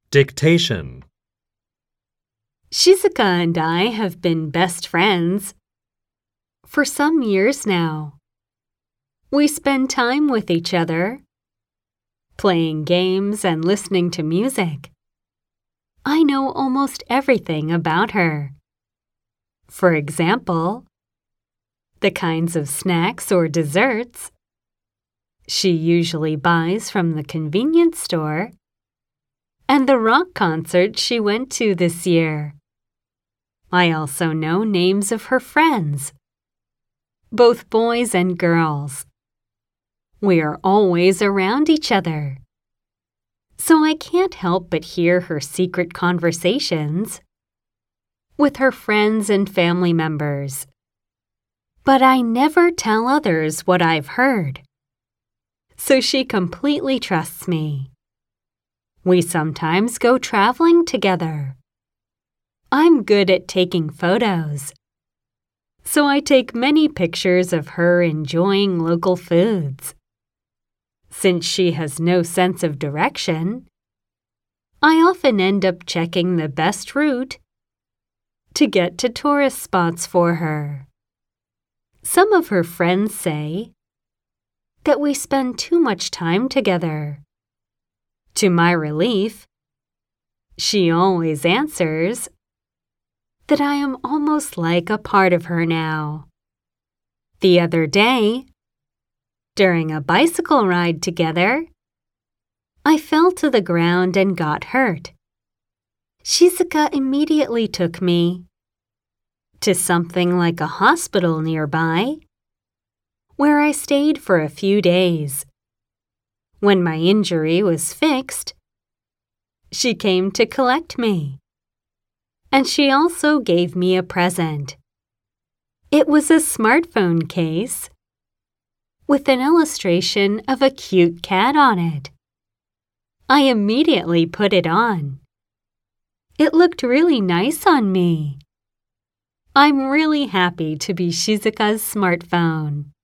Dictation. Shizuka and I have been best friends for some years now. We spend time with each other, playing games and listening to music. I know almost everything about her. For example, the kinds of snacks or desserts she usually buys from the convenience store, and the rock concert she went to this year. I also know names of her friends, both boys and girls. We are always around each other, so I can't help but hear her secret conversations with her friends and family members. But I never tell others what I've heard, so she completely trusts me. We sometimes go traveling together. I'm good at taking photos, so I take many pictures of her enjoying local foods. Since she has no sense of direction, I often end up checking the best route to get to tourist spots for her. Some of her friends say that we spend too much time together. To my relief, she always answers that I am almost like a part of her now. The other day, during a bicycle ride together, I fell to the ground and got hurt. Shizuka immediately took me to something like a hospital nearby, where I stayed for a few days. When my injury was fixed, she came to collect me, and she also gave me a present. It was a smartphone case with an illustration of a cute cat on it. I immediately put it on. It looked really nice on me. I'm really happy to be Shizuka's smartphone.